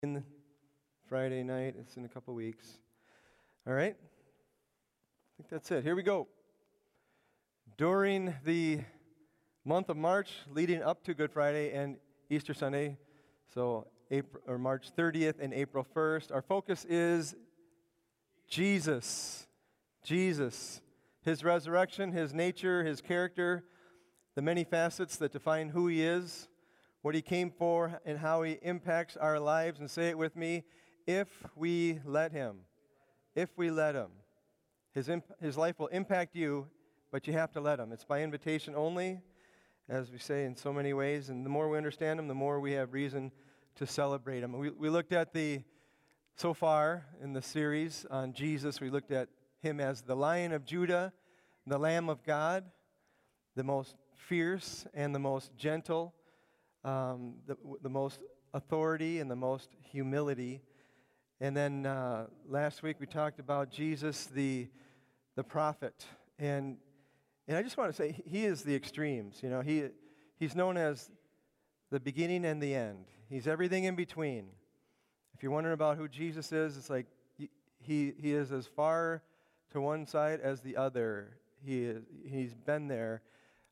in Friday night. It's in a couple weeks. All right? I think that's it. Here we go. During the month of March, leading up to Good Friday and Easter Sunday, so March 30th and April 1st, our focus is Jesus. Jesus. His resurrection, His nature, His character, the many facets that define who He is, what He came for, and how He impacts our lives. And say it with me, if we let Him. If we let Him. His life will impact you, but you have to let Him. It's by invitation only, as we say in so many ways. And the more we understand Him, the more we have reason to celebrate Him. We looked at so far in the series on Jesus, we looked at Him as the Lion of Judah, the Lamb of God, the most fierce and the most gentle, the most authority and the most humility. And then last week we talked about Jesus, the prophet. And I just want to say He is the extremes. You know, He's known as the beginning and the end. He's everything in between. If you're wondering about who Jesus is, it's like he is as far to one side as the other. He's been there.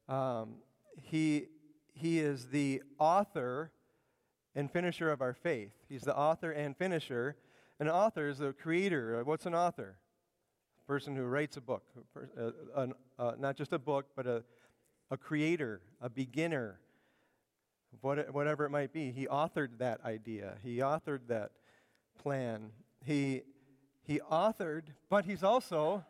He is the author and finisher of our faith. He's the author and finisher. An author is the creator. What's an author? A person who writes a book. Not just a book, but a creator, a beginner, whatever it might be. He authored that idea. He authored that plan. He authored, but He's also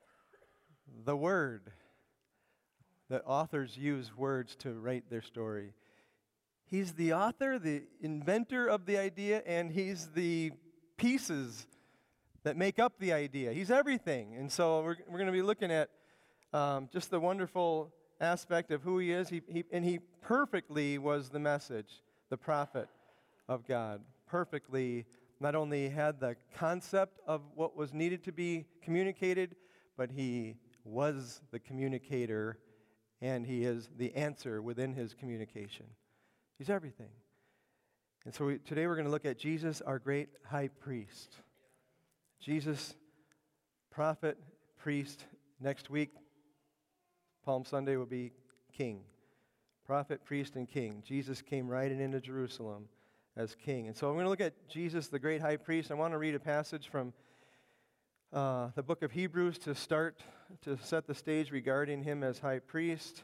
the Word. That authors use words to write their story. He's the author, the inventor of the idea, and He's the pieces that make up the idea. He's everything. And so we're going to be looking at just the wonderful aspect of who He is. He perfectly was the message, the prophet of God. Perfectly not only had the concept of what was needed to be communicated, but He was the communicator, and He is the answer within His communication. He's everything. And so today we're going to look at Jesus, our great high priest. Jesus, prophet, priest. Next week, Palm Sunday, will be king. Prophet, priest, and king. Jesus came riding into Jerusalem as king. And so we're going to look at Jesus, the great high priest. I want to read a passage from the book of Hebrews to set the stage regarding Him as high priest.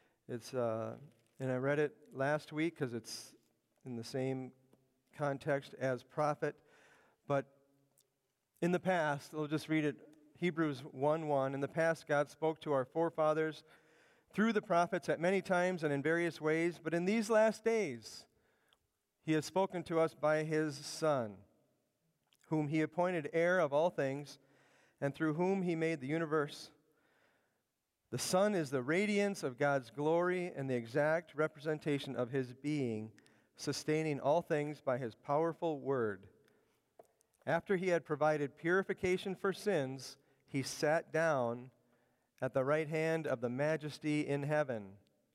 And I read it last week because it's in the same context as prophet. But in the past, I'll just read it, Hebrews 1:1. In the past, God spoke to our forefathers through the prophets at many times and in various ways. But in these last days, He has spoken to us by His Son, whom He appointed heir of all things, and through whom He made the universe. The Son is the radiance of God's glory and the exact representation of His being, sustaining all things by His powerful word. After He had provided purification for sins, He sat down at the right hand of the Majesty in heaven.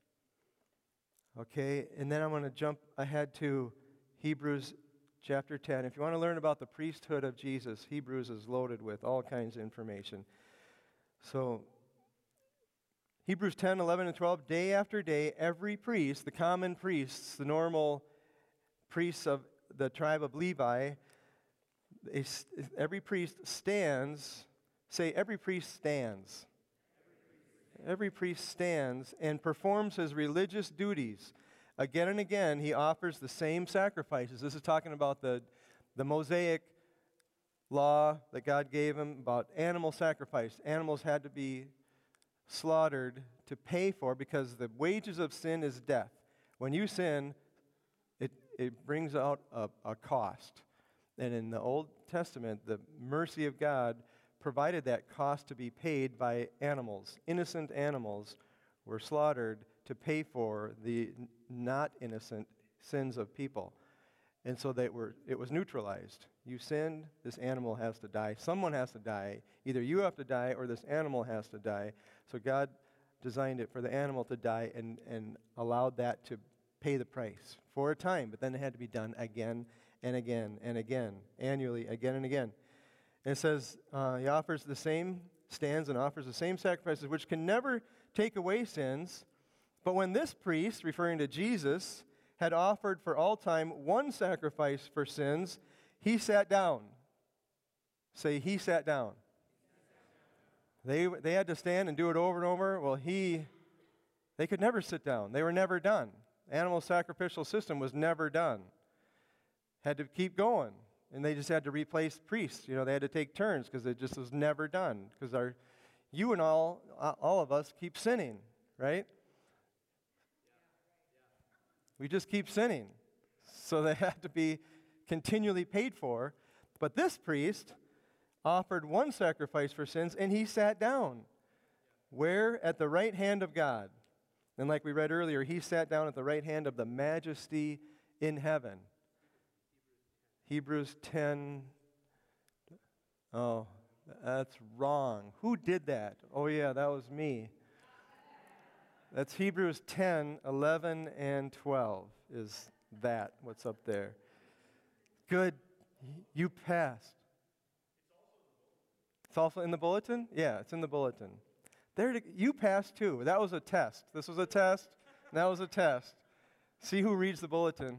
Okay, and then I'm going to jump ahead to Hebrews chapter 10. If you want to learn about the priesthood of Jesus, Hebrews is loaded with all kinds of information. So, Hebrews 10, 11, and 12, day after day, every priest, the common priests, the normal priests of the tribe of Levi, every priest stands. Say, every priest stands. Every priest stands and performs his religious duties. Again and again, he offers the same sacrifices. This is talking about the Mosaic law that God gave him about animal sacrifice. Animals had to be slaughtered to pay for, because the wages of sin is death. When you sin, it brings out a cost. And in the Old Testament, the mercy of God provided that cost to be paid by animals. Innocent animals were slaughtered to pay for the not innocent sins of people. And so it was neutralized. You sinned, this animal has to die. Someone has to die. Either you have to die or this animal has to die. So God designed it for the animal to die and allowed that to pay the price for a time. But then it had to be done again and again and again, annually, again and again. And it says he offers the same, stands and offers the same sacrifices, which can never take away sins. But when this priest, referring to Jesus, had offered for all time one sacrifice for sins, he sat down. Say, he sat down. They had to stand and do it over and over. Well, they could never sit down. They were never done. Animal sacrificial system was never done. Had to keep going. And they just had to replace priests. You know, they had to take turns because it just was never done. Because you and all of us keep sinning, right? We just keep sinning. So they had to be continually paid for. But this priest offered one sacrifice for sins, and he sat down. Where? At the right hand of God. And like we read earlier, he sat down at the right hand of the majesty in heaven. Hebrews 10. Oh, that's wrong. Who did that? Oh, yeah, that was me. That's Hebrews 10, 11, and 12 is that, what's up there. Good. You passed. It's also in the bulletin? Yeah, it's in the bulletin. You passed too. That was a test. This was a test, and that was a test. See who reads the bulletin.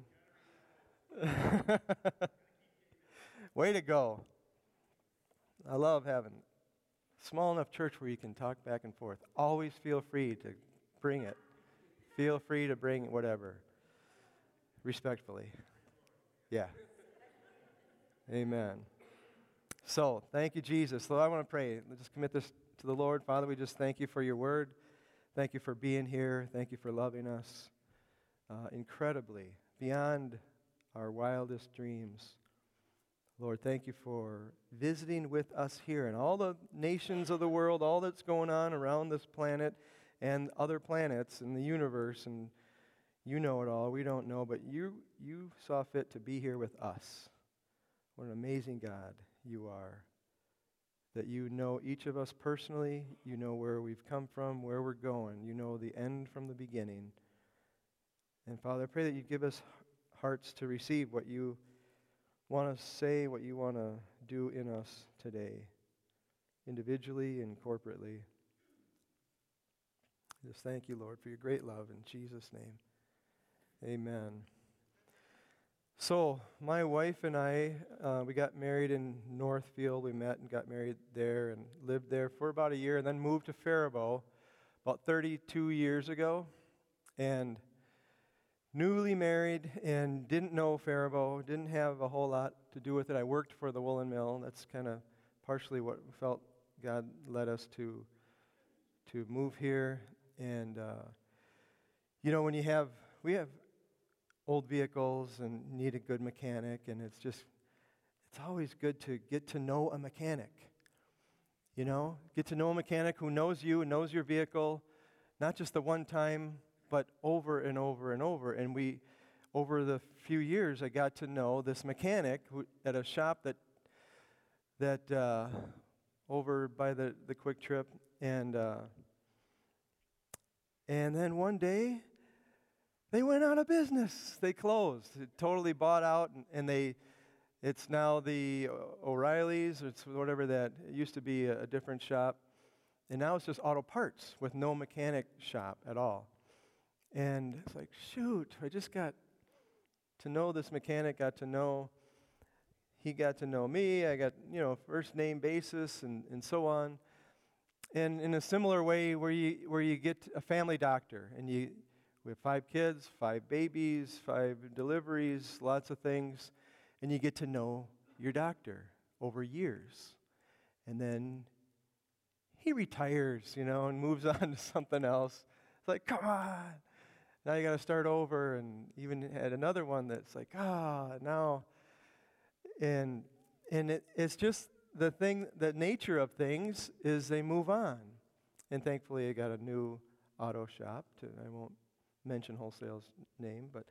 Way to go. I love having a small enough church where you can talk back and forth. Always feel free to bring it. Feel free to bring whatever. Respectfully. Yeah. Amen. So, thank you, Jesus. So I want to pray. Let's just commit this to the Lord. Father, we just thank you for your word. Thank you for being here. Thank you for loving us incredibly, beyond our wildest dreams. Lord, thank you for visiting with us here and all the nations of the world, all that's going on around this planet and other planets in the universe. And you know it all. We don't know, but you saw fit to be here with us. What an amazing God you are, that you know each of us personally, you know where we've come from, where we're going, you know the end from the beginning. And Father, I pray that you give us hearts to receive what you want to say, what you want to do in us today, individually and corporately. Just thank you, Lord, for your great love in Jesus' name. Amen. So, my wife and I, we got married in Northfield. We met and got married there and lived there for about a year and then moved to Faribault about 32 years ago. And newly married and didn't know Faribault, didn't have a whole lot to do with it. I worked for the woolen mill. That's kind of partially what we felt God led us to move here. And, you know, when we have old vehicles and need a good mechanic, and it's always good to get to know a mechanic. You know, get to know a mechanic who knows you and knows your vehicle, not just the one time, but over and over and over. And over the few years, I got to know this mechanic at a shop that over by the Quick Trip, and then one day, they went out of business. They closed. It totally bought out, and it's now the O'Reilly's, it's whatever that, it used to be a different shop. And now it's just auto parts with no mechanic shop at all. And it's like, shoot, I just got to know this mechanic, he got to know me, I got, first name basis and so on. And in a similar way where you get a family doctor, and we have 5 kids, 5 babies, 5 deliveries, lots of things, and you get to know your doctor over years. And then he retires, and moves on to something else. It's like, come on. Now you got to start over, and even had another one that's like, now. And it's just the nature of things is they move on. And thankfully I got a new auto shop. I won't mention wholesale's name, but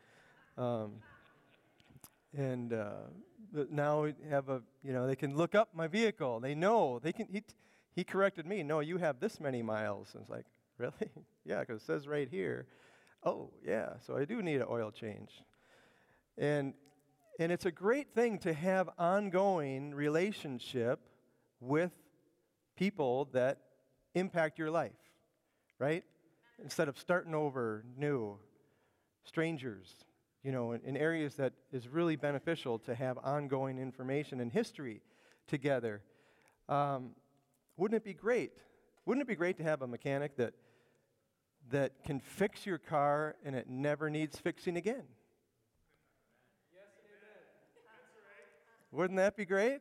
but now we have they can look up my vehicle. They know, he corrected me. No, you have this many miles. And it's like, really? Yeah, because it says right here. Oh, yeah, so I do need an oil change. And And it's a great thing to have ongoing relationship with people that impact your life, right? Instead of starting over new, strangers, in areas that is really beneficial to have ongoing information and history together. Wouldn't it be great? Wouldn't it be great to have a mechanic that can fix your car and it never needs fixing again? Wouldn't that be great?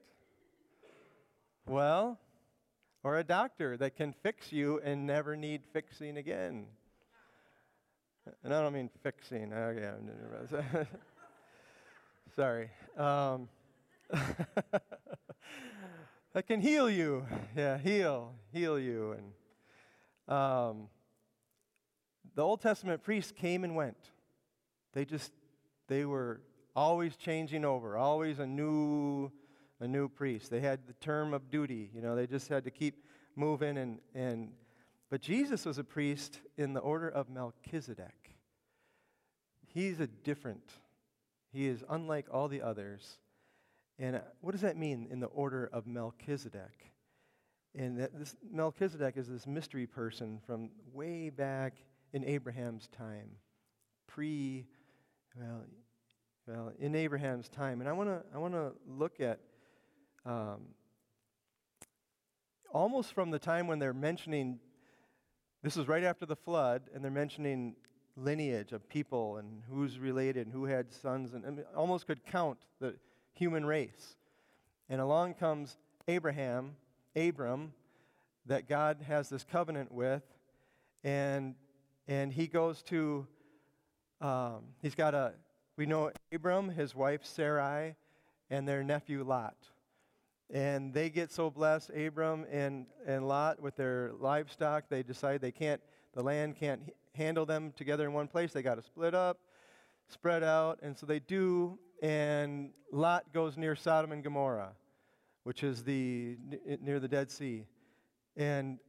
Well, or a doctor that can fix you and never need fixing again. And I don't mean fixing. Sorry. That can heal you. Yeah, heal you. And the Old Testament priests came and went. They were always changing over, always a new priest. They had the term of duty. They just had to keep moving. But Jesus was a priest in the order of Melchizedek. He is unlike all the others. And what does that mean, in the order of Melchizedek? And this Melchizedek is this mystery person from way back in Abraham's time, in Abraham's time. And I want to look at almost from the time when they're mentioning, this is right after the flood, and they're mentioning lineage of people and who's related and who had sons, and almost could count the human race. And along comes Abram, that God has this covenant with, and he goes to, we know Abram, his wife Sarai, and their nephew Lot. And they get so blessed, Abram and Lot, with their livestock. They decide the land can't handle them together in one place. They got to split up, spread out, and so they do. And Lot goes near Sodom and Gomorrah, which is near the Dead Sea. And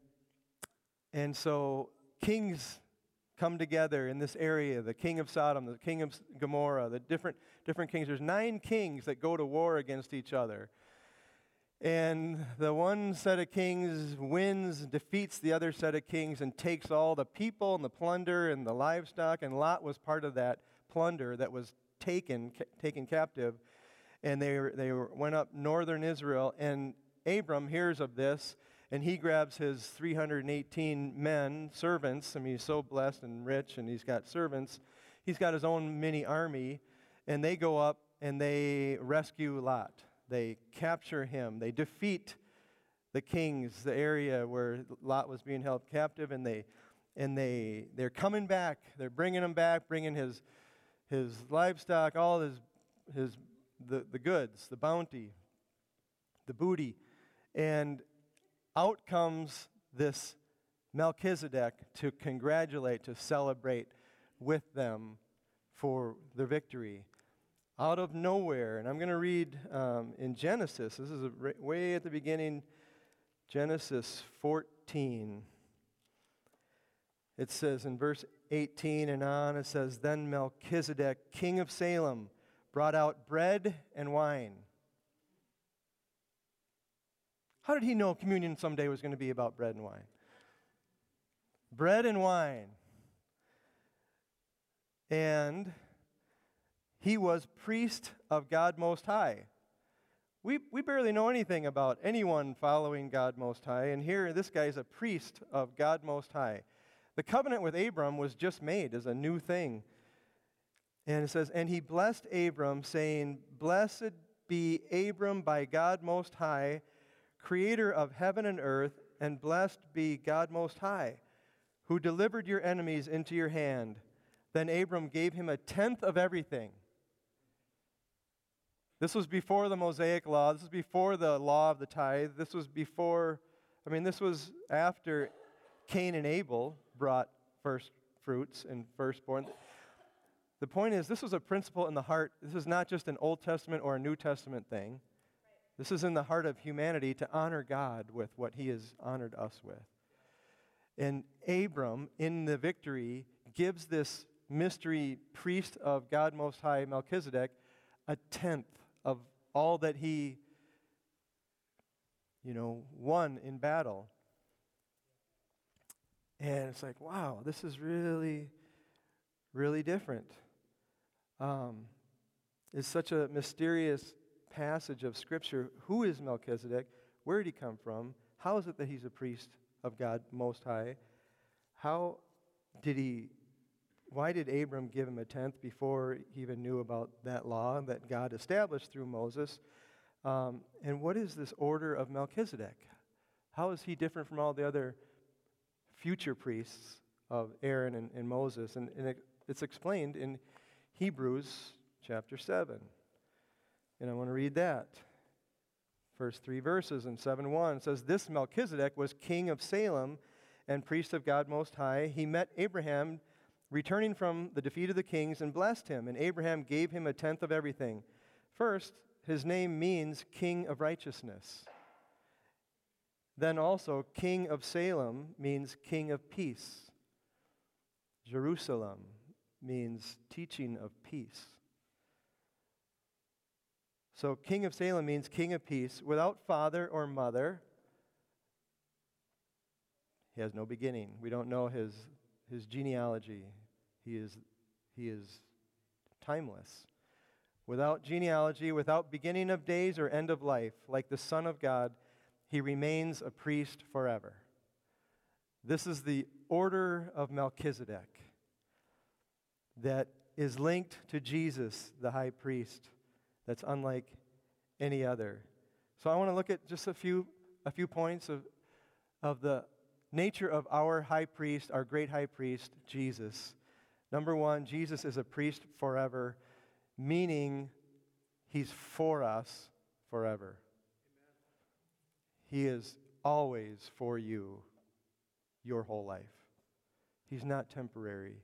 so kings come together in this area, the king of Sodom, the king of Gomorrah, the different kings. There's 9 kings that go to war against each other. And the one set of kings defeats the other set of kings, and takes all the people and the plunder and the livestock. And Lot was part of that plunder that was taken captive. And they went up northern Israel. And Abram hears of this, and he grabs his 318 men, servants. I mean, he's so blessed and rich, and he's got servants. He's got his own mini army, and they go up and they rescue Lot. They capture him. They defeat the kings, the area where Lot was being held captive, and they're coming back. They're bringing him back, bringing his livestock, all the goods, the bounty, the booty, and out comes this Melchizedek to congratulate, to celebrate with them for their victory. Out of nowhere, and I'm going to read in Genesis. This is way at the beginning, Genesis 14. It says in verse 18 and on, it says, "Then Melchizedek, king of Salem, brought out bread and wine." How did he know communion someday was going to be about bread and wine? Bread and wine. And he was priest of God Most High. We barely know anything about anyone following God Most High, and here this guy is a priest of God Most High. The covenant with Abram was just made as a new thing. And it says, "And he blessed Abram, saying, Blessed be Abram by God Most High, creator of heaven and earth, and blessed be God Most High, who delivered your enemies into your hand. Then Abram gave him 1/10 of everything." This was before the Mosaic law. This was before the law of the tithe. This was after Cain and Abel brought first fruits and firstborn. The point is, this was a principle in the heart. This is not just an Old Testament or a New Testament thing. This is in the heart of humanity to honor God with what he has honored us with. And Abram, in the victory, gives this mystery priest of God Most High, Melchizedek, a tenth of all that he, won in battle. And it's like, wow, this is really, really different. It's such a mysterious passage of Scripture. Who is Melchizedek? Where did he come from? How is it that he's a priest of God Most High? Why did Abram give him a tenth before he even knew about that law that God established through Moses? And what is this order of Melchizedek? How is he different from all the other future priests of Aaron and Moses? And it's explained in Hebrews chapter 7. And I want to read that. First 3 verses in 7:1 it says, "This Melchizedek was king of Salem and priest of God Most High. He met Abraham returning from the defeat of the kings and blessed him. And Abraham gave him a tenth of everything." First, his name means king of righteousness. Then also, king of Salem means king of peace. Jerusalem means teaching of peace. So king of Salem means king of peace, without father or mother. He has no beginning. We don't know his genealogy. He is timeless. Without genealogy, without beginning of days or end of life, like the Son of God, he remains a priest forever. This is the order of Melchizedek that is linked to Jesus, the high priest, that's unlike any other. So I want to look at just a few points of the nature of our high priest, our great high priest, Jesus. Number one, Jesus is a priest forever, meaning he's for us forever. He is always for you your whole life. He's not temporary.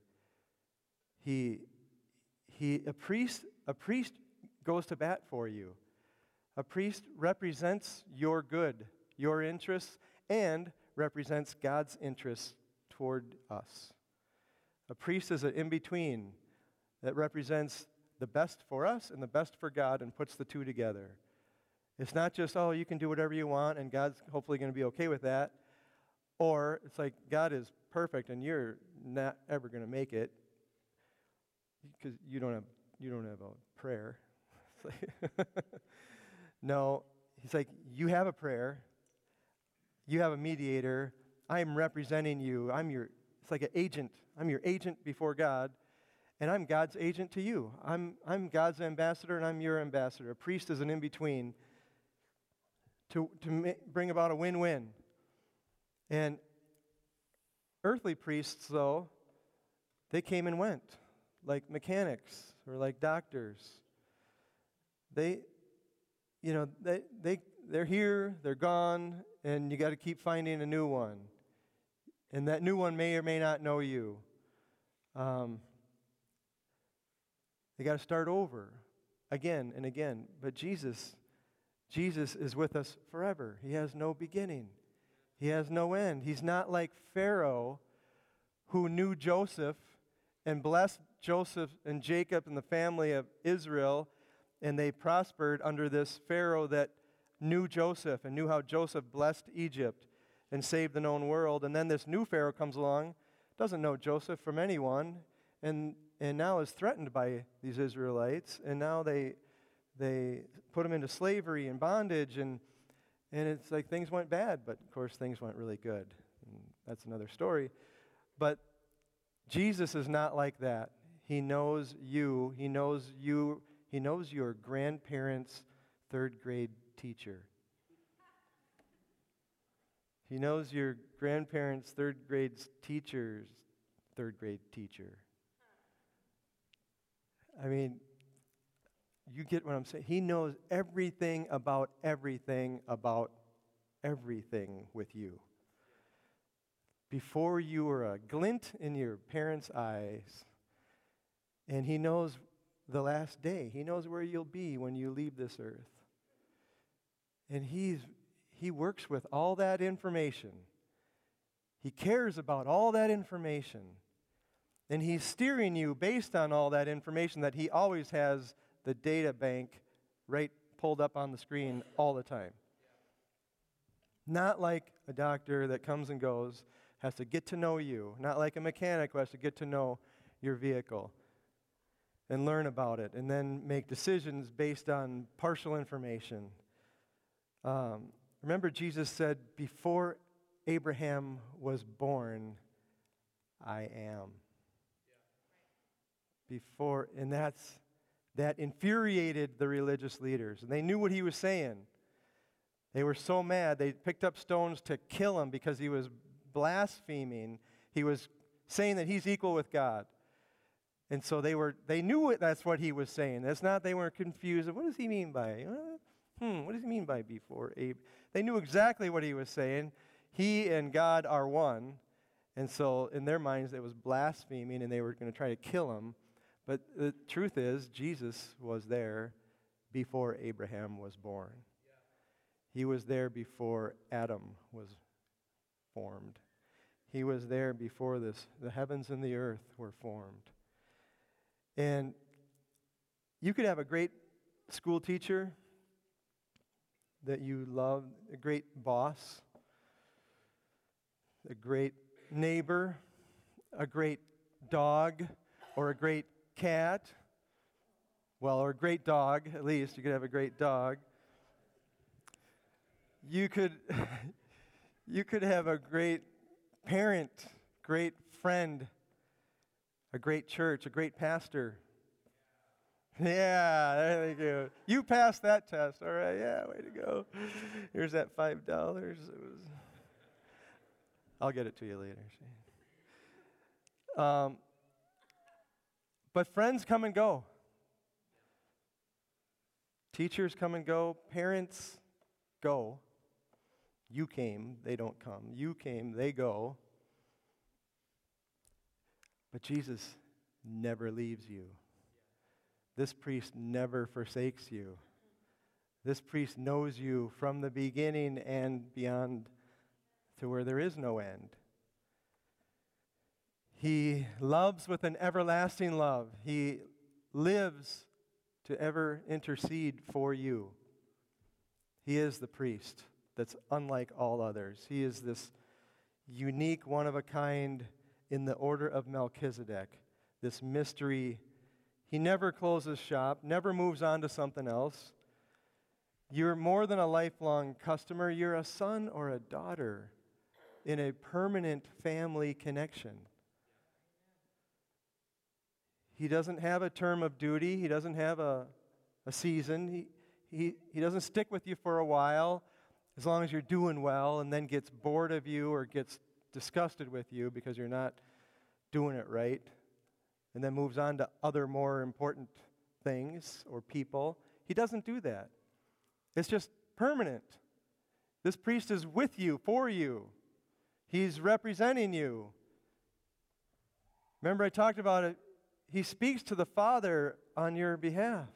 A priest goes to bat for you. A priest represents your good, your interests, and represents God's interests toward us. A priest is an in-between that represents the best for us and the best for God and puts the two together. It's not just, you can do whatever you want and God's hopefully going to be okay with that. Or it's like God is perfect and you're not ever going to make it because you don't have a prayer. No, he's like, you have a prayer. You have a mediator. I'm representing you. It's like an agent. I'm your agent before God, and I'm God's agent to you. I'm God's ambassador, and I'm your ambassador. A priest is an in-between to bring about a win-win. And earthly priests, though, they came and went, like mechanics or like doctors. They're here, they're gone, and you got to keep finding a new one. And that new one may or may not know you. They got to start over again and again. But Jesus is with us forever. He has no beginning. He has no end. He's not like Pharaoh, who knew Joseph and blessed Joseph and Jacob and the family of Israel, and they prospered under this Pharaoh that knew Joseph and knew how Joseph blessed Egypt and saved the known world. And then this new Pharaoh comes along, doesn't know Joseph from anyone, and now is threatened by these Israelites, and now they put him into slavery and bondage, and it's like things went bad, but of course things went really good. And that's another story. But Jesus is not like that. He knows you. He knows your grandparents' third grade teacher. He knows your grandparents' third grade teacher's third grade teacher. I mean, you get what I'm saying? He knows everything about everything with you. Before you were a glint in your parents' eyes, and he knows the last day. He knows where you'll be when you leave this earth. And he works with all that information. He cares about all that information. And he's steering you based on all that information that he always has the data bank right pulled up on the screen all the time. Not like a doctor that comes and goes, has to get to know you. Not like a mechanic who has to get to know your vehicle and learn about it and then make decisions based on partial information. Remember, Jesus said, before Abraham was born, I am. Before, and that infuriated the religious leaders. And they knew what he was saying. They were so mad, they picked up stones to kill him because he was blaspheming. He was saying that he's equal with God. And so they knew that's what he was saying. That's not, they weren't confused. What does he mean by, what does he mean by before Abe? They knew exactly what he was saying. He and God are one. And so in their minds, it was blaspheming, and they were going to try to kill him. But the truth is, Jesus was there before Abraham was born. He was there before Adam was formed. He was there before the heavens and the earth were formed. And you could have a great school teacher that you love, a great boss, a great neighbor, a great dog, or a great cat. Well, or a great dog, at least. You could have a great dog. You could have a great parent, great friend, a great church, a great pastor. Yeah, there you go. You passed that test. All right, yeah, way to go. Here's that $5. I'll get it to you later. But friends come and go. Teachers come and go. Parents go. You came, they don't come. You came, they go. But Jesus never leaves you. This priest never forsakes you. This priest knows you from the beginning and beyond to where there is no end. He loves with an everlasting love. He lives to ever intercede for you. He is the priest that's unlike all others. He is this unique, one of a kind in the order of Melchizedek, this mystery. He never closes shop, never moves on to something else. You're more than a lifelong customer. You're a son or a daughter in a permanent family connection. He doesn't have a term of duty. He doesn't have a season. He doesn't stick with you for a while as long as you're doing well, and then gets bored of you or gets disgusted with you because you're not doing it right, and then moves on to other more important things or people. He doesn't do that. It's just permanent. This priest is with you, for you. He's representing you. Remember I talked about it. He speaks to the Father on your behalf.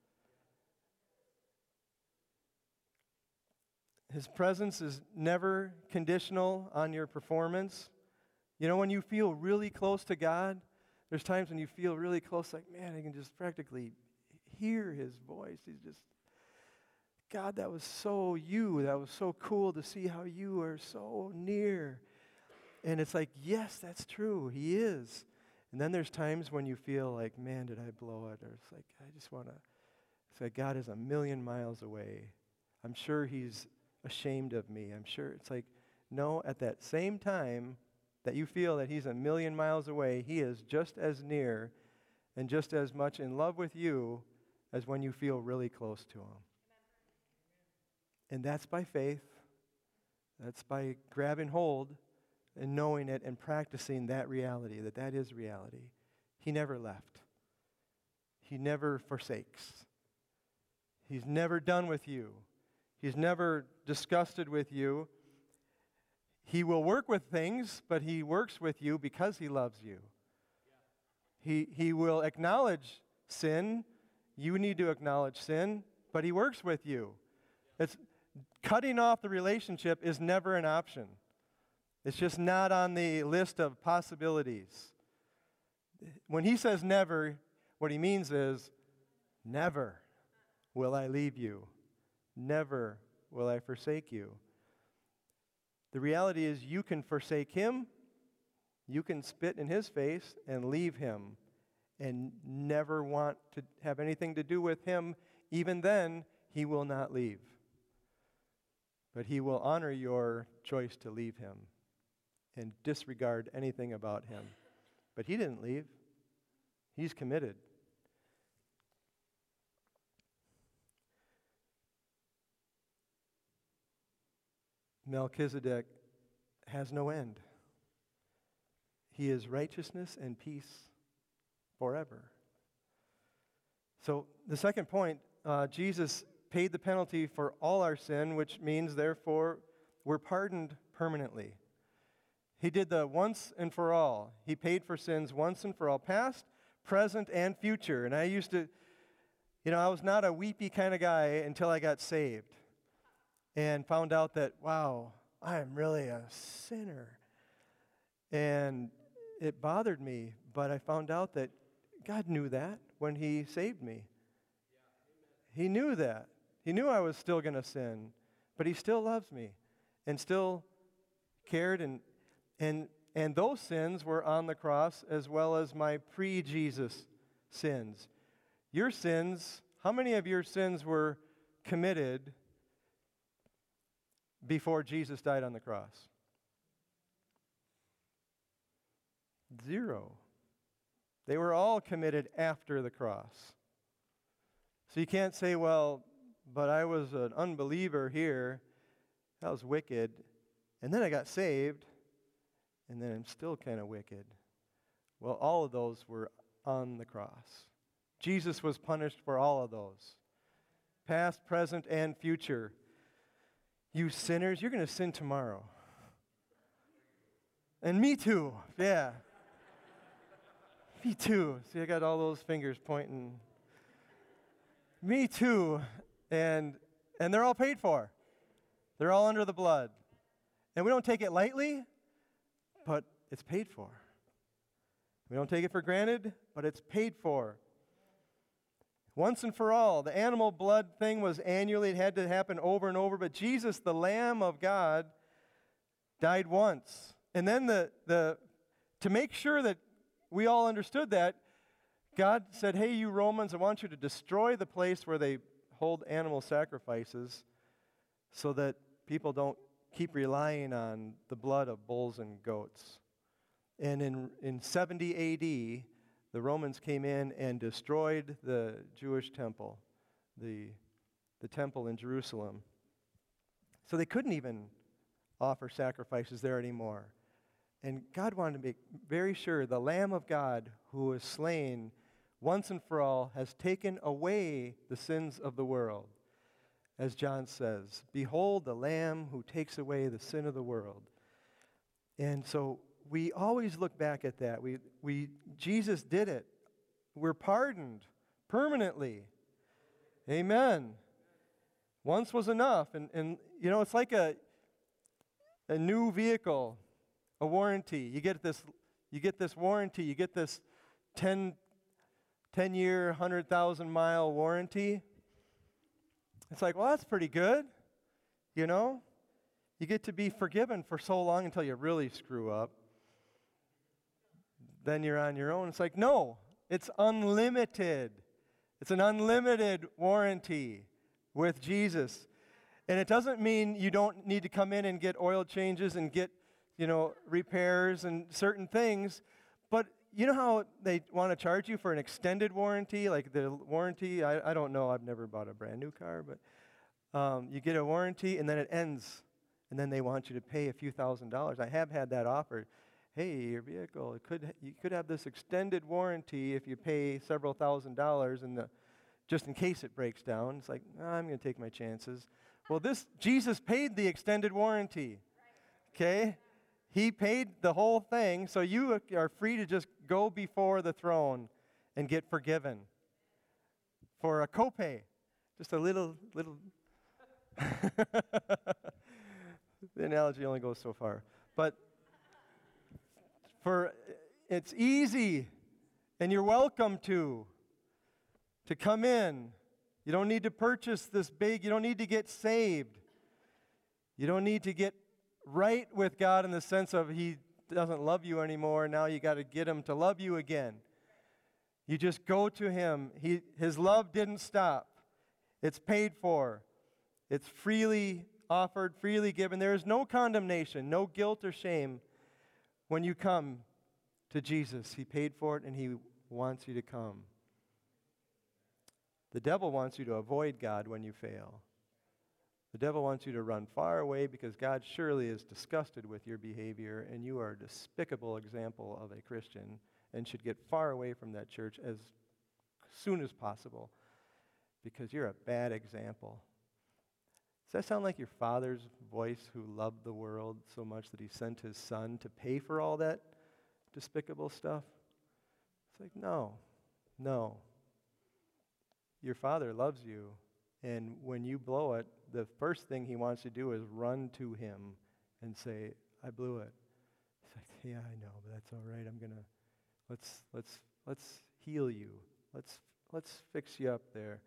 His presence is never conditional on your performance. You know, when you feel really close to God, there's times when you feel really close, like, man, I can just practically hear his voice. He's just, God, that was so you. That was so cool to see how you are so near. And it's like, yes, that's true. He is. And then there's times when you feel like, man, did I blow it? Or it's like, I just want to, it's like God is a million miles away. I'm sure he's ashamed of me. I'm sure. It's like, no, at that same time that you feel that he's a million miles away, he is just as near and just as much in love with you as when you feel really close to him. And that's by faith. That's by grabbing hold and knowing it and practicing that reality, that is reality. He never left. He never forsakes. He's never done with you. He's never disgusted with you. He will work with things, but he works with you because he loves you. He will acknowledge sin. You need to acknowledge sin, but he works with you. It's cutting off the relationship is never an option. It's just not on the list of possibilities. When he says never, what he means is Never will I leave you. Never will I forsake you. The reality is you can forsake him, you can spit in his face and leave him and never want to have anything to do with him. Even then, he will not leave. But he will honor your choice to leave him and disregard anything about him. But he didn't leave. He's committed. Melchizedek has no end. He is righteousness and peace forever. So the second point, Jesus paid the penalty for all our sin, which means, therefore, we're pardoned permanently. He did the once and for all. He paid for sins once and for all, past, present, and future. And I used to, I was not a weepy kind of guy until I got saved and found out that, wow, I am really a sinner. And it bothered me, but I found out that God knew that when he saved me. He knew that. He knew I was still going to sin, but he still loves me and still cared, and those sins were on the cross as well as my pre-Jesus sins. Your sins, how many of your sins were committed before Jesus died on the cross? 0. They were all committed after the cross. So you can't say, well, but I was an unbeliever here. That was wicked. And then I got saved, and then I'm still kind of wicked. Well, all of those were on the cross. Jesus was punished for all of those. Past, present, and future. You sinners, you're going to sin tomorrow. And me too, yeah. Me too. See, I got all those fingers pointing. Me too. And they're all paid for. They're all under the blood. And we don't take it lightly, but it's paid for. We don't take it for granted, but it's paid for. Once and for all. The animal blood thing was annually. It had to happen over and over. But Jesus, the Lamb of God, died once. And then to make sure that we all understood that, God said, hey, you Romans, I want you to destroy the place where they hold animal sacrifices so that people don't keep relying on the blood of bulls and goats. And in 70 A.D., the Romans came in and destroyed the Jewish temple, the temple in Jerusalem. So they couldn't even offer sacrifices there anymore. And God wanted to make very sure the Lamb of God who was slain once and for all has taken away the sins of the world. As John says, behold the Lamb who takes away the sin of the world. And so we always look back at that. Jesus did it. We're pardoned permanently. Amen. Once was enough. And it's like a new vehicle, a warranty. You get this warranty. You get this 10-year, 100,000-mile warranty. It's like, well, that's pretty good. You get to be forgiven for so long until you really screw up. Then you're on your own. It's like, no, it's unlimited. It's an unlimited warranty with Jesus. And it doesn't mean you don't need to come in and get oil changes and get, repairs and certain things. But you know how they want to charge you for an extended warranty? Like the warranty, I don't know. I've never bought a brand new car, but you get a warranty and then it ends. And then they want you to pay a few $1,000s. I have had that offered. Hey, your vehicle, you could have this extended warranty if you pay several $1,000s just in case it breaks down. It's like, I'm going to take my chances. Well, Jesus paid the extended warranty. Okay? He paid the whole thing, so you are free to just go before the throne and get forgiven for a copay. Just a little the analogy only goes so far. But it's easy, and you're welcome to to come in. You don't need to purchase this big. You don't need to get saved. You don't need to get right with God in the sense of He doesn't love you anymore. Now you got to get Him to love you again. You just go to Him. His love didn't stop. It's paid for. It's freely offered, freely given. There is no condemnation, no guilt or shame when you come to Jesus. He paid for it, and He wants you to come. The devil wants you to avoid God when you fail. The devil wants you to run far away because God surely is disgusted with your behavior, and you are a despicable example of a Christian and should get far away from that church as soon as possible because you're a bad example. Does that sound like your Father's voice who loved the world so much that He sent His Son to pay for all that despicable stuff? It's like, no. Your Father loves you, and when you blow it, the first thing He wants you to do is run to Him and say, I blew it. It's like, yeah, I know, but that's all right. Let's heal you. Let's fix you up there.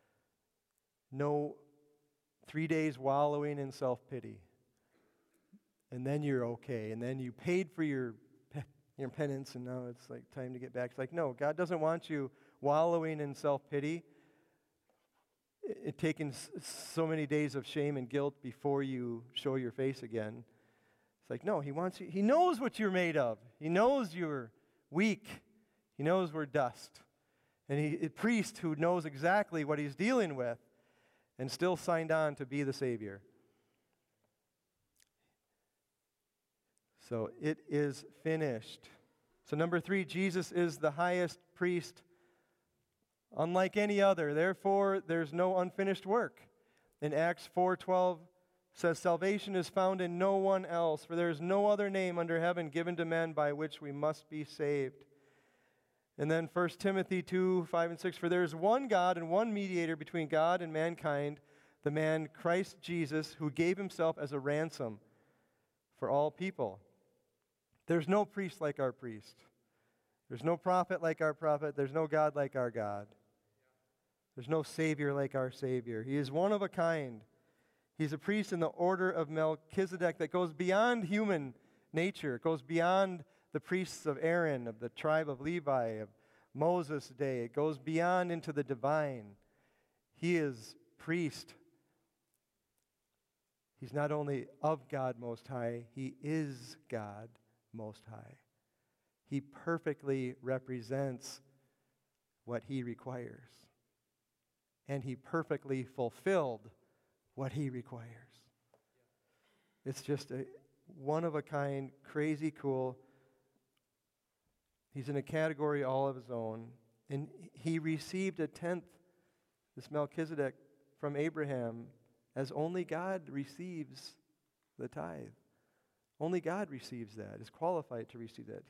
No 3 days wallowing in self-pity. And then you're okay. And then you paid for your penance, and now it's like time to get back. It's like, no, God doesn't want you wallowing in self-pity, taking so many days of shame and guilt before you show your face again. It's like, no, He wants you. He knows what you're made of. He knows you're weak. He knows we're dust. And a priest who knows exactly what he's dealing with and still signed on to be the Savior. So it is finished. So number 3, Jesus is the highest priest unlike any other. Therefore, there's no unfinished work. In Acts 4:12 says, salvation is found in no one else, for there is no other name under heaven given to men by which we must be saved. And then 1 Timothy 2:5-6, for there is one God and one mediator between God and mankind, the man Christ Jesus, who gave Himself as a ransom for all people. There's no priest like our priest. There's no prophet like our prophet. There's no God like our God. There's no Savior like our Savior. He is one of a kind. He's a priest in the order of Melchizedek that goes beyond human nature. It goes beyond the priests of Aaron, of the tribe of Levi, of Moses' day. It goes beyond into the divine. He is priest. He's not only of God Most High, He is God Most High. He perfectly represents what He requires. And He perfectly fulfilled what He requires. It's just a one-of-a-kind, crazy cool. He's in a category all of His own. And He received a tenth, this Melchizedek, from Abraham, as only God receives the tithe. Only God receives that, is qualified to receive that.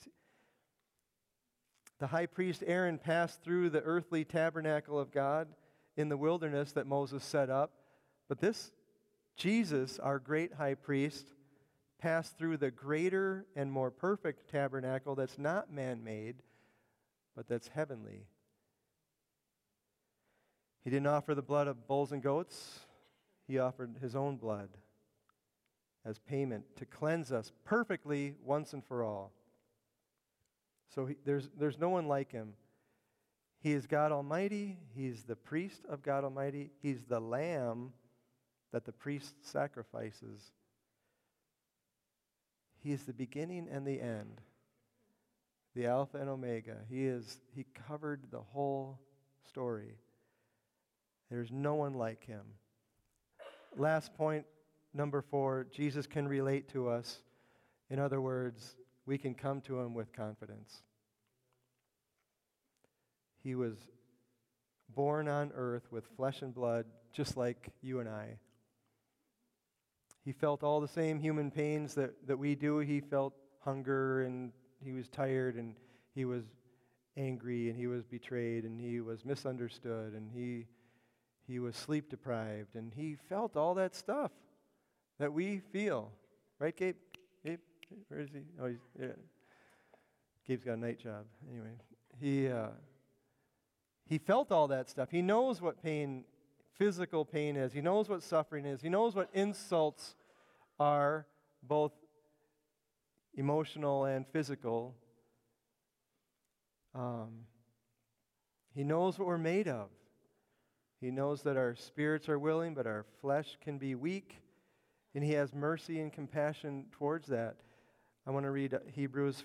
The high priest Aaron passed through the earthly tabernacle of God in the wilderness that Moses set up. But this Jesus, our great high priest, passed through the greater and more perfect tabernacle that's not man-made, but that's heavenly. He didn't offer the blood of bulls and goats. He offered His own blood as payment to cleanse us perfectly once and for all. So there's no one like Him. He is God Almighty. He's the priest of God Almighty. He's the lamb that the priest sacrifices. He is the beginning and the end, the Alpha and Omega. He covered the whole story. There's no one like Him. Last point, number 4, Jesus can relate to us. In other words, we can come to Him with confidence. He was born on earth with flesh and blood, just like you and I. He felt all the same human pains that we do. He felt hunger, and He was tired, and He was angry, and He was betrayed, and He was misunderstood, and He was sleep deprived, and He felt all that stuff that we feel. Right, Gabe? Gabe? Where is he? Oh, Gabe's got a night job. Anyway, He He felt all that stuff. He knows what pain, physical pain is. He knows what suffering is. He knows what insults are, both emotional and physical. He knows what we're made of. He knows that our spirits are willing, but our flesh can be weak. And he has mercy and compassion towards that. I want to read Hebrews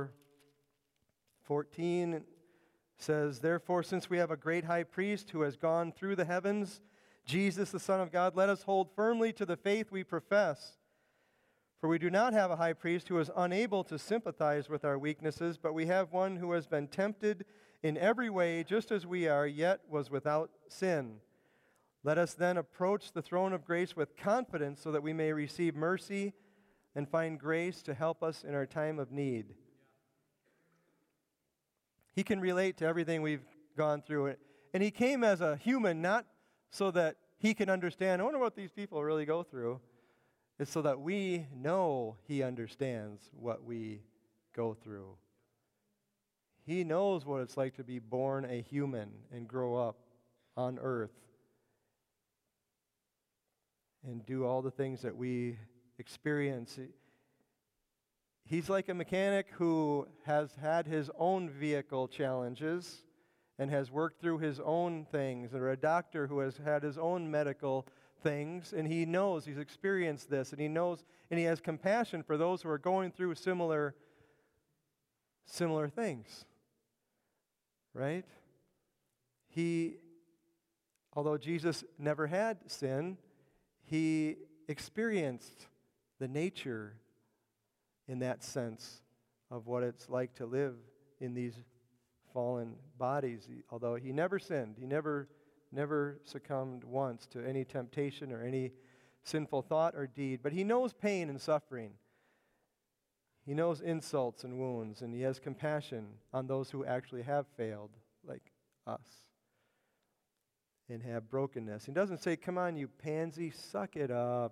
4:14. Says, therefore, since we have a great high priest who has gone through the heavens, Jesus, the Son of God, let us hold firmly to the faith we profess. For we do not have a high priest who is unable to sympathize with our weaknesses, but we have one who has been tempted in every way, just as we are, yet was without sin. Let us then approach the throne of grace with confidence so that we may receive mercy and find grace to help us in our time of need. He can relate to everything we've gone through. And he came as a human, not so that he can understand, I wonder what these people really go through. It's so that we know he understands what we go through. He knows what it's like to be born a human and grow up on earth and do all the things that we experience. He's like a mechanic who has had his own vehicle challenges and has worked through his own things, or a doctor who has had his own medical things, and he knows, he's experienced this, and he knows, and he has compassion for those who are going through similar things, right? Although Jesus never had sin, he experienced the nature in that sense of what it's like to live in these fallen bodies. Although he never sinned, he never succumbed once to any temptation or any sinful thought or deed, but he knows pain and suffering. He knows insults and wounds, and he has compassion on those who actually have failed, like us, and have brokenness. He doesn't say, come on, you pansy, suck it up.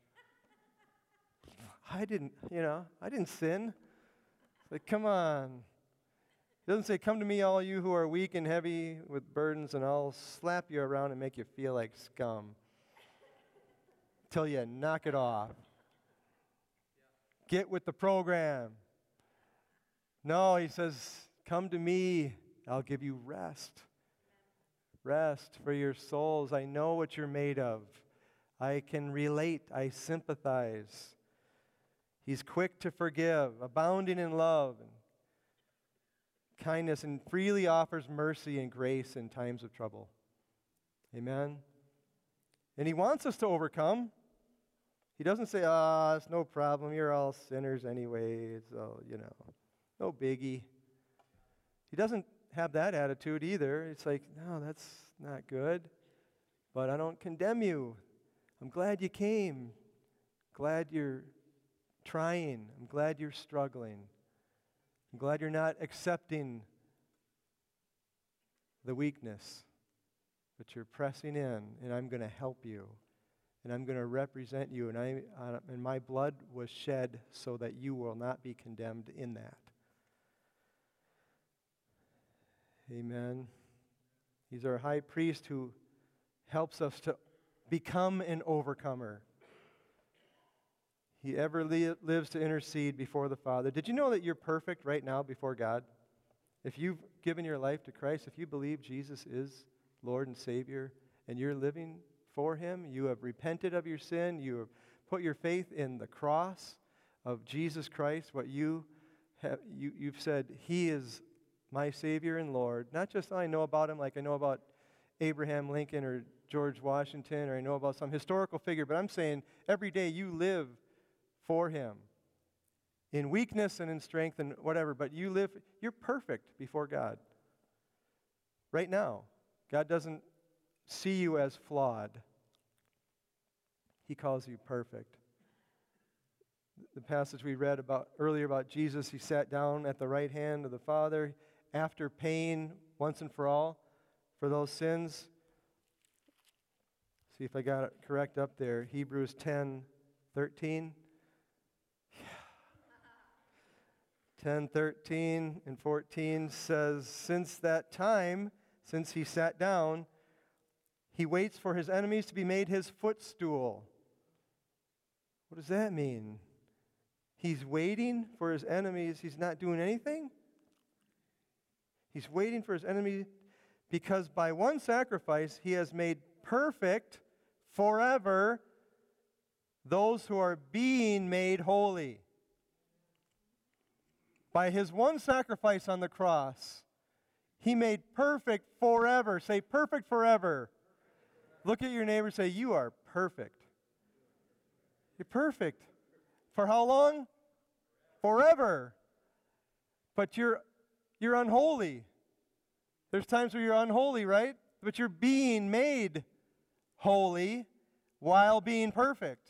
I didn't sin. Like, come on. He doesn't say, come to me, all you who are weak and heavy with burdens, and I'll slap you around and make you feel like scum till you knock it off. Get with the program. No, he says, come to me, I'll give you rest. Rest for your souls. I know what you're made of. I can relate. I sympathize. He's quick to forgive, abounding in love and kindness, and freely offers mercy and grace in times of trouble. Amen? And he wants us to overcome. He doesn't say, it's no problem, you're all sinners anyway, so, no biggie. He doesn't have that attitude either. It's like, no, that's not good, but I don't condemn you. I'm glad you came. Glad you're trying. I'm glad you're struggling. I'm glad you're not accepting the weakness, but you're pressing in, and I'm going to help you, and I'm going to represent you, and my blood was shed so that you will not be condemned in that. Amen. He's our high priest who helps us to become an overcomer. He ever lives to intercede before the Father. Did you know that you're perfect right now before God? If you've given your life to Christ, if you believe Jesus is Lord and Savior, and you're living for Him, you have repented of your sin, you have put your faith in the cross of Jesus Christ, what you've said, He is my Savior and Lord. Not just I know about Him like I know about Abraham Lincoln or George Washington, or I know about some historical figure, but I'm saying every day you live for Him in weakness and in strength and whatever, but you're perfect before God right now. God doesn't see you as flawed. He calls you perfect. The passage we read about earlier about Jesus, He sat down at the right hand of the Father after paying once and for all for those sins. See if I got it correct up there. Hebrews 10:13. 10:13 and 14 says, since that time since he sat down, he waits for his enemies to be made his footstool. What does that mean? He's waiting for his enemies. He's not doing anything? He's waiting for his enemy because by one sacrifice he has made perfect forever those who are being made holy. By his one sacrifice on the cross, he made perfect forever. Say perfect forever. Look at your neighbor and say, you are perfect. You're perfect. For how long? Forever. But you're unholy. There's times where you're unholy, right? But you're being made holy while being perfect.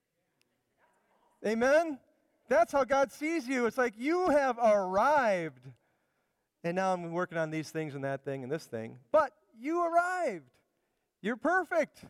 Amen? That's how God sees you. It's like you have arrived. And now I'm working on these things and that thing and this thing. But you arrived. You're perfect.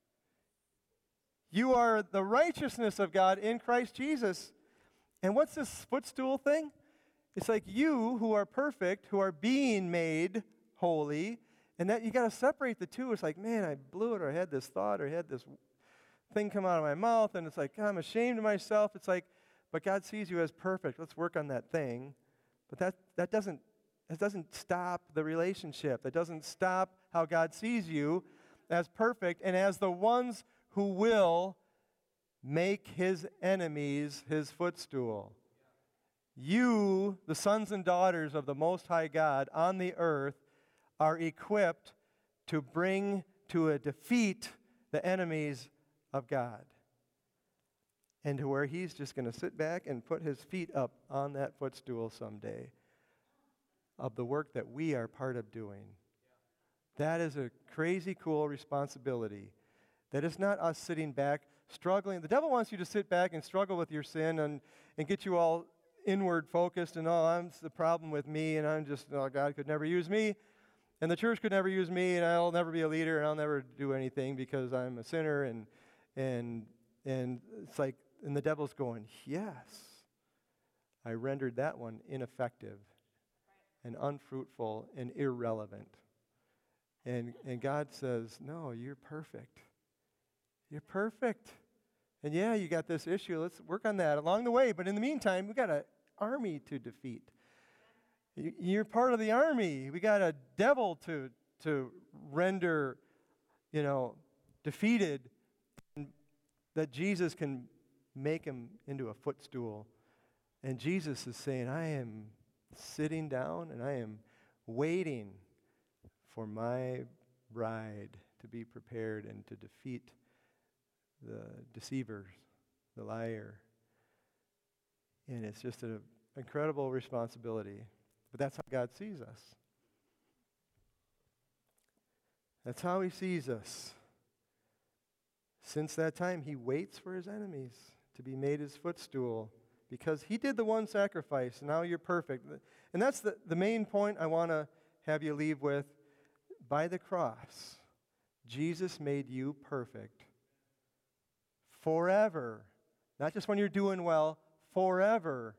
You are the righteousness of God in Christ Jesus. And what's this footstool thing? It's like you who are perfect, who are being made holy, and that you got to separate the two. It's like, man, I blew it, or I had this thought, or I had this thing come out of my mouth, and it's like, I'm ashamed of myself. It's like, but God sees you as perfect. Let's work on that thing. But that doesn't stop the relationship. That doesn't stop how God sees you as perfect and as the ones who will make his enemies his footstool. You, the sons and daughters of the Most High God on the earth, are equipped to bring to a defeat the enemies of God. And to where he's just going to sit back and put his feet up on that footstool someday of the work that we are part of doing. That is a crazy cool responsibility. That is not us sitting back, struggling. The devil wants you to sit back and struggle with your sin and get you all inward focused and, I'm the problem with me, and I'm just, God could never use me, and the church could never use me, and I'll never be a leader, and I'll never do anything because I'm a sinner, and it's like, and the devil's going, yes, I rendered that one ineffective and unfruitful and irrelevant. And God says, no, you're perfect. You're perfect. And yeah, you got this issue. Let's work on that along the way. But in the meantime, we got an army to defeat. You're part of the army. We got a devil to render, defeated, and that Jesus can make him into a footstool. And Jesus is saying, I am sitting down and I am waiting for my bride to be prepared and to defeat the deceiver, the liar. And it's just an incredible responsibility. But that's how God sees us. That's how he sees us. Since that time, he waits for his enemies to be made his footstool because he did the one sacrifice. Now you're perfect. And that's the main point I want to have you leave with. By the cross, Jesus made you perfect. Forever. Not just when you're doing well, forever.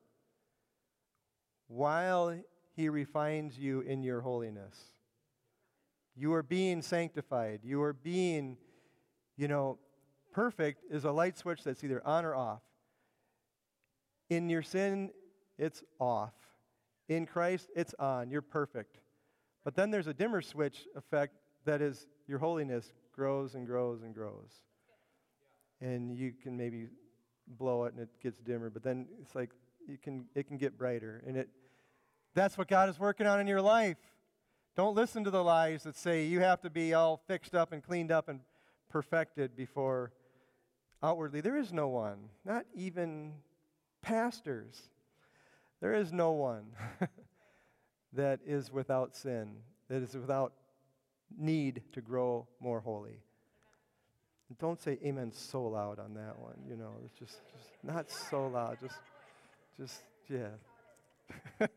While he refines you in your holiness. You are being sanctified. You are being, perfect is a light switch that's either on or off. In your sin, it's off. In Christ, it's on. You're perfect. But then there's a dimmer switch effect that is your holiness grows and grows and grows. And you can maybe blow it and it gets dimmer, but then it's like it can get brighter. And that's what God is working on in your life. Don't listen to the lies that say you have to be all fixed up and cleaned up and perfected before outwardly. There is no one, not even pastors. There is no one that is without sin, that is without need to grow more holy. And don't say amen so loud on that one. It's just not so loud. Just yeah.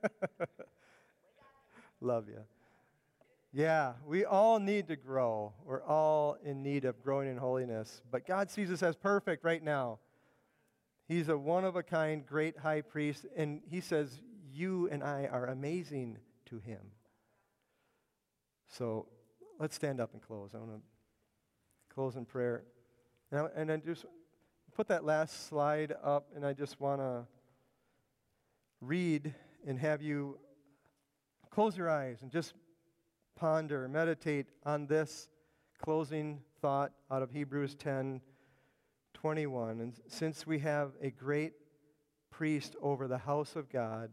Love you. Yeah, we all need to grow. We're all in need of growing in holiness. But God sees us as perfect right now. He's a one-of-a-kind great high priest, and he says, you and I are amazing to him. So let's stand up and close. I want to close in prayer. And I just put that last slide up, and I just want to read and have you close your eyes and just ponder, meditate on this closing thought out of Hebrews 10:21. And since we have a great priest over the house of God,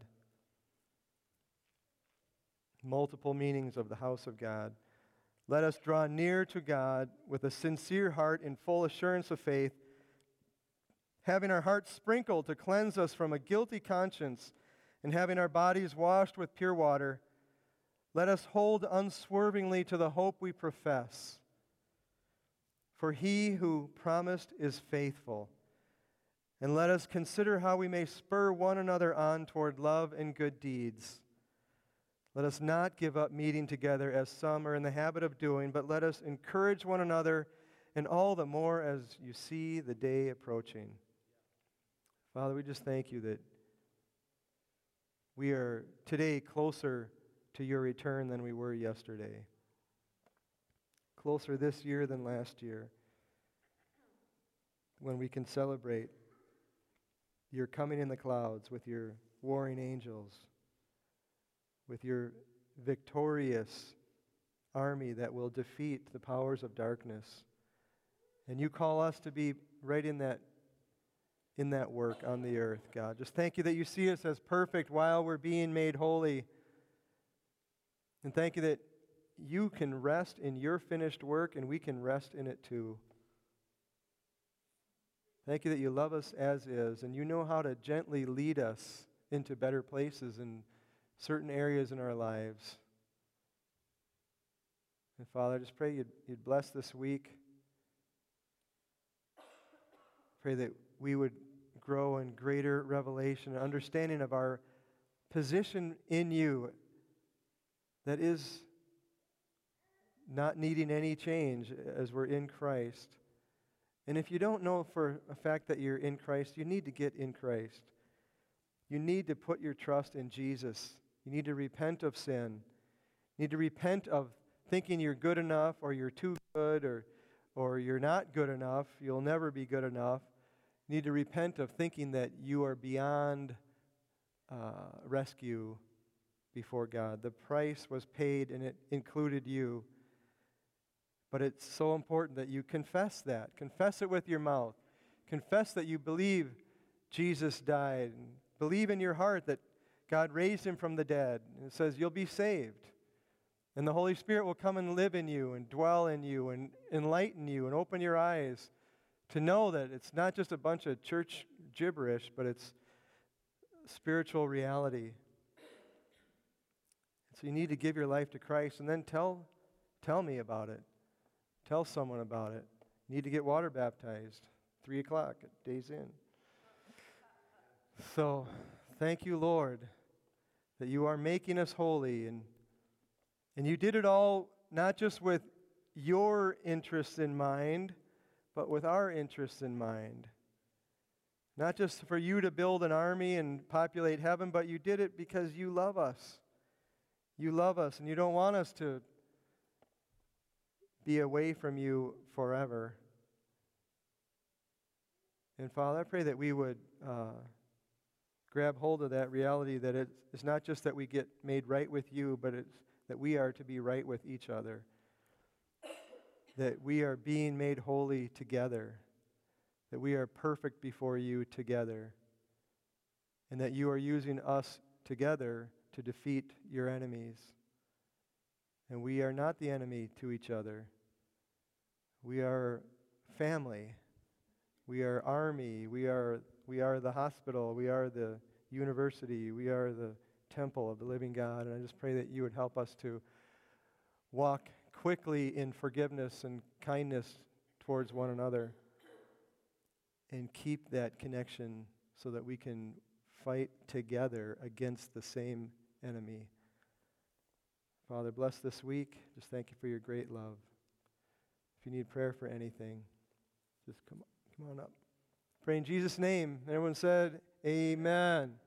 multiple meanings of the house of God, let us draw near to God with a sincere heart in full assurance of faith, having our hearts sprinkled to cleanse us from a guilty conscience, and having our bodies washed with pure water. Let us hold unswervingly to the hope we profess. For he who promised is faithful. And let us consider how we may spur one another on toward love and good deeds. Let us not give up meeting together as some are in the habit of doing, but let us encourage one another, and all the more as you see the day approaching. Father, we just thank you that we are today closer to your return than we were yesterday. Closer this year than last year, when we can celebrate your coming in the clouds with your warring angels, with your victorious army that will defeat the powers of darkness. And you call us to be right in that work on the earth, God. Just thank you that you see us as perfect while we're being made holy. And thank you that you can rest in your finished work, and we can rest in it too. Thank you that you love us as is, and you know how to gently lead us into better places in certain areas in our lives. And Father, I just pray you'd bless this week. Pray that we would grow in greater revelation and understanding of our position in you that is not needing any change as we're in Christ. And if you don't know for a fact that you're in Christ, you need to get in Christ. You need to put your trust in Jesus. You need to repent of sin. You need to repent of thinking you're good enough, or you're too good, or you're not good enough. You'll never be good enough. You need to repent of thinking that you are beyond rescue before God. The price was paid, and it included you. But it's so important that you confess that. Confess it with your mouth. Confess that you believe Jesus died. And believe in your heart that God raised him from the dead. And it says you'll be saved. And the Holy Spirit will come and live in you and dwell in you and enlighten you and open your eyes to know that it's not just a bunch of church gibberish, but it's spiritual reality. So you need to give your life to Christ, and then tell me about it. Tell someone about it. You need to get water baptized. 3 o'clock, days in. So, thank you, Lord, that you are making us holy. And you did it all not just with your interests in mind, but with our interests in mind. Not just for you to build an army and populate heaven, but you did it because you love us. You love us, and you don't want us to be away from you forever. And Father, I pray that we would grab hold of that reality, that it's not just that we get made right with you, but it's that we are to be right with each other. That we are being made holy together. That we are perfect before you together. And that you are using us together to defeat your enemies. And we are not the enemy to each other. We are family. We are army. We are the hospital. We are the university. We are the temple of the living God. And I just pray that you would help us to walk quickly in forgiveness and kindness towards one another and keep that connection so that we can fight together against the same enemy. Father, bless this week. Just thank you for your great love. If you need prayer for anything, just come on up. Pray in Jesus' name. Everyone said, amen.